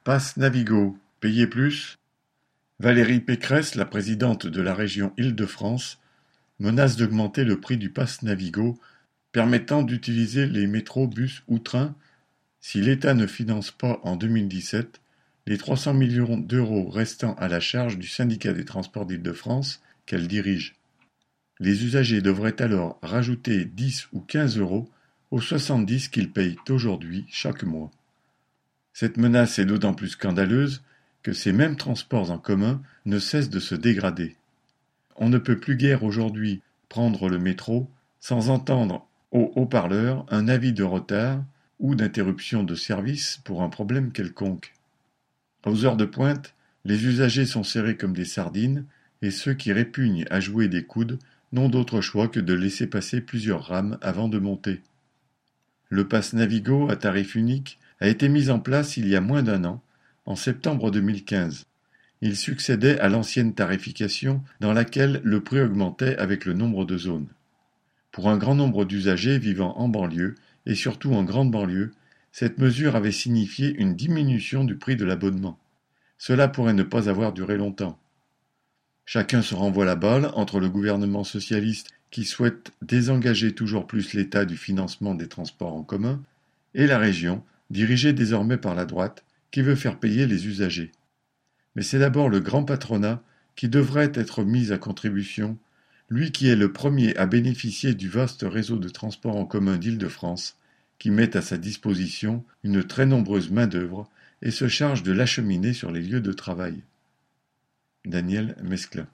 Pass Navigo, payer plus? Valérie Pécresse, la présidente de la région Île-de-France, menace d'augmenter le prix du pass Navigo permettant d'utiliser les métros, bus ou trains si l'État ne finance pas en 2017 les 300 millions d'euros restant à la charge du syndicat des transports d'Île-de-France qu'elle dirige. Les usagers devraient alors rajouter 10 ou 15 euros aux 70 qu'ils payent aujourd'hui chaque mois. Cette menace est d'autant plus scandaleuse que ces mêmes transports en commun ne cessent de se dégrader. On ne peut plus guère aujourd'hui prendre le métro sans entendre au haut-parleur un avis de retard ou d'interruption de service pour un problème quelconque. Aux heures de pointe, les usagers sont serrés comme des sardines et ceux qui répugnent à jouer des coudes n'ont d'autre choix que de laisser passer plusieurs rames avant de monter. Le pass Navigo à tarif unique a été mis en place il y a moins d'un an, en septembre 2015. Il succédait à l'ancienne tarification dans laquelle le prix augmentait avec le nombre de zones. Pour un grand nombre d'usagers vivant en banlieue, et surtout en grande banlieue, cette mesure avait signifié une diminution du prix de l'abonnement. Cela pourrait ne pas avoir duré longtemps. Chacun se renvoie la balle entre le gouvernement socialiste qui souhaite désengager toujours plus l'État du financement des transports en commun et la région, dirigée désormais par la droite, qui veut faire payer les usagers. Mais c'est d'abord le grand patronat qui devrait être mis à contribution, lui qui est le premier à bénéficier du vaste réseau de transports en commun d'Île-de-France, qui met à sa disposition une très nombreuse main-d'œuvre et se charge de l'acheminer sur les lieux de travail. Daniel Mesclin.